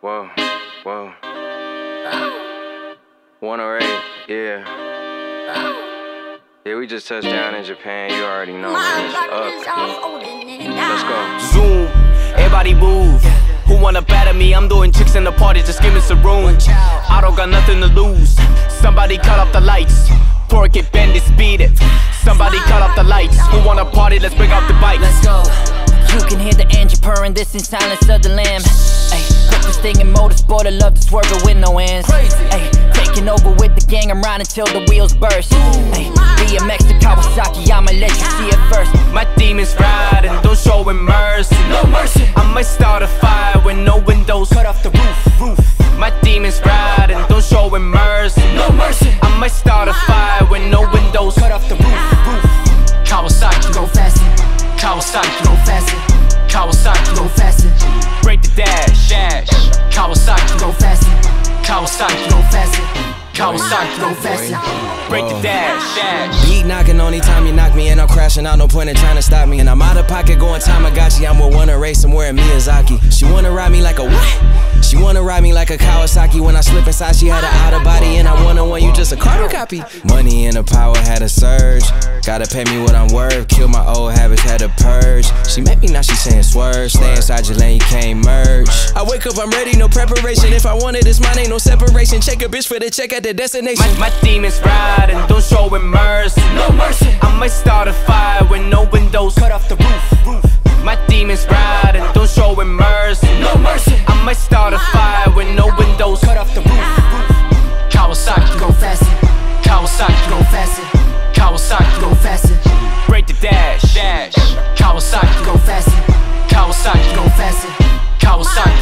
Whoa, whoa. 108, yeah. Yeah, we just touched down in Japan. You already know man, it's up. Let's go. Zoom, everybody move. Who wanna battle me? I'm doing tricks in the party, just give me some room. I don't got nothing to lose. Somebody cut off the lights. Torque it, bend it, speed it. Somebody cut off the lights. Who wanna party? Let's bring out the bikes. Let's go. You can hear the engine purring, this in silence of the lamb. Ay, put this thing in motorsport, I love to swerve it with no hands. Ay, taking over with the gang, I'm riding till the wheels burst. Ay, BMX to Kawasaki, I'ma let you see it first. My demons riding, don't show mercy. No mercy. I might start a fire with no windows. Cut off the roof. My demons riding, don't show mercy. No mercy. I might start a fire with no windows. Cut off the roof. Kawasaki, Go faster. Kawasaki, Go faster. Kawasaki, Go faster. break the dash. Kawasaki, Go faster. Kawasaki, Go faster. Kawasaki, Go faster. break the dash. Beat knocking, only time you knock me and I'm crashing out, no point in trying to stop me. And I'm out of pocket going Tamagotchi, I'm with one race somewhere in Miyazaki. She wanna ride me like a what? She wanna ride me like a Kawasaki. When I slip inside, she had an out of body. And I wanna want you just a carbon copy. Money and the power had a surge. Gotta pay me what I'm worth. Kill my old habits, had to purge. She met me, now she saying swerve. Stay inside your lane, you can't merge. I wake up, I'm ready, no preparation. If I want it, it's mine, ain't no separation. Check a bitch for the check at the destination. My demons riding, don't show mercy. No mercy. I might start a fire with no windows. Cut off the roof. My demons riding, don't show mercy. No mercy. I might start a fire with no windows. Cut off the roof. Kawasaki, Go faster. Kawasaki, Go faster. Kawasaki, Go faster. break the dash. Kawasaki, Go faster. Kawasaki, Go faster. Kawasaki,